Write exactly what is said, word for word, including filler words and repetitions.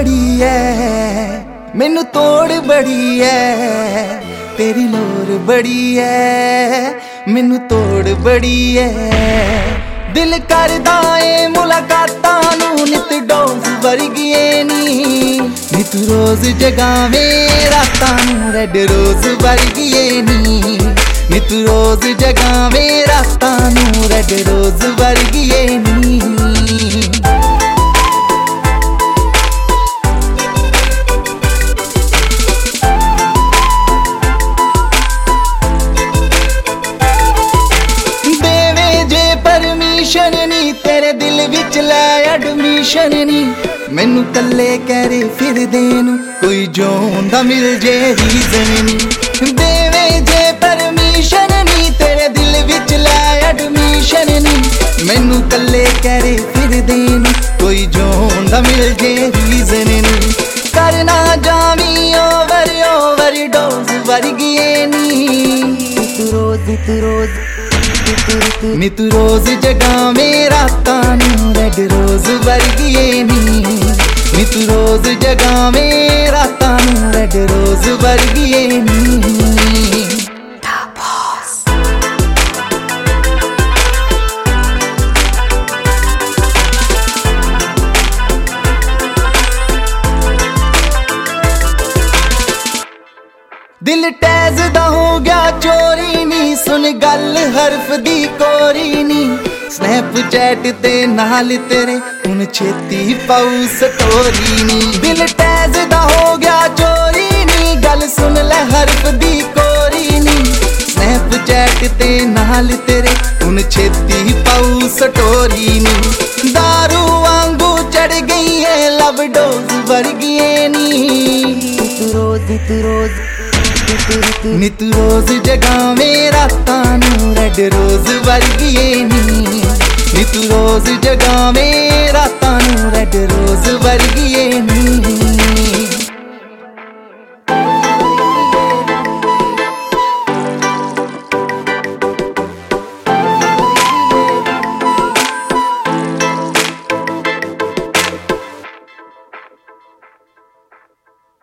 बड़ी है, मैनू तोड़ बड़ी है, तेरी लोर बड़ी है, मैनू तोड़ बड़ी है। दिल करदा ए मुलाकातां नूं नित डोज वर्गिए नी, नित रोज जगावे रातां नूं रेड रोज वर्गिए नी, नित रोज जगावे रातां नूं रेड रोज वर्गिए नी। परमिशन नी तेरे दिल विच लै एडमिशन नी, मैनू कल्ले कहरे फिर देन कोई जोंदा मिल जे रीजन नी। देवे जे परमिशन नी तेरे दिल विच लै एडमिशन नी, मैनू कल्ले कहरे फिर देन कोई जोंदा मिल जे रीजन नी। करना जावी ओवर ओवर डोज वर्गिए नी, नित रोज नित रोज नित रोज जगावे रातां नूं रेड रोज वर्गिए नी, नित रोज जगावे रातां नूं रेड रोज वर्गिए नी। दिल टैज दा हो गया चोरी नी, सुन गल हरफ दी कोरी नी, स्नैपचैट ते नाल तेरे हुण छेती पाऊ स्टोरी नी। दिल टैज दा हो गया चोरी नी, गल सुन ले हरफ दी कोरी नी, स्नैपचैट ते नाल तेरे हुण छेती पाऊ स्टोरी नी। दारू वांगू चढ़ गई है लव डोज वर्गिए नी, नित रोज नित रोज नित रोज जगावे रातां नूं रेड रोज वर्गिए नी, नित रोज जगावे रातां नूं रेड रोज वर्गिए नी।